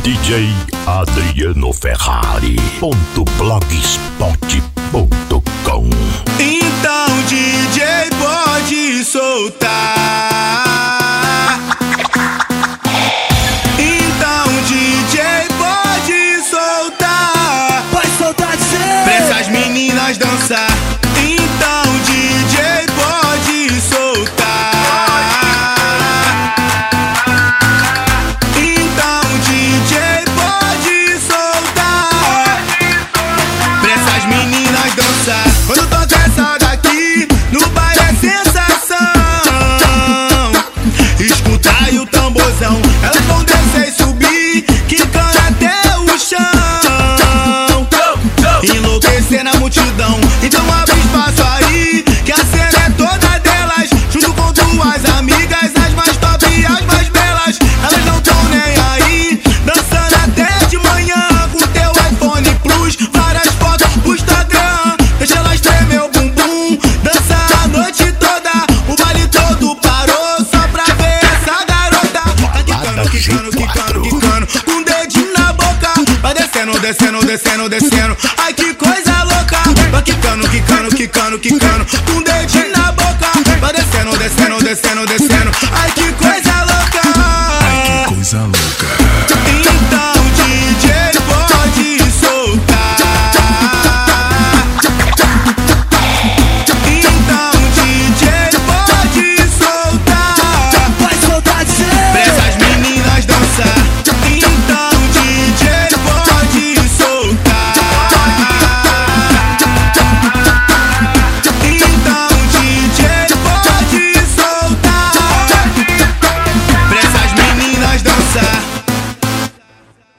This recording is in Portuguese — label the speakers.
Speaker 1: DJ Adriano Ferrari.blogspot.com.
Speaker 2: Então DJ pode soltar. Então DJ pode soltar.
Speaker 3: Pode soltar de ser.
Speaker 2: Pra essas meninas dançar. Então DJ pode soltar. Então DJ pode soltar. Pra essas meninas dançar. Quando toca essa daqui, no baile é sensação. Escuta aí o tamborzão. Elas vão descer e subir, quicando até o chão. Enlouquecer na multidão. Então abre espaço aí, que a cena é toda delas. Junto com tuas amigas, as mais top e as mais belas. Elas não tão nem aí, dançando até de manhã. Com teu iPhone Plus, várias fotos pro Instagram. Deixa elas tremer o bumbum, dançar a noite toda. O baile todo parou só pra ver essa garota. Tá quicando, quicando, quicando, quicando, com o dedinho na boca. Vai descendo, descendo, descendo, descendo. Ai que coisa louca. Vai quicando, quicando, quicando, quicando, com o dedinho na boca. Vai descendo, descendo, descendo, descendo.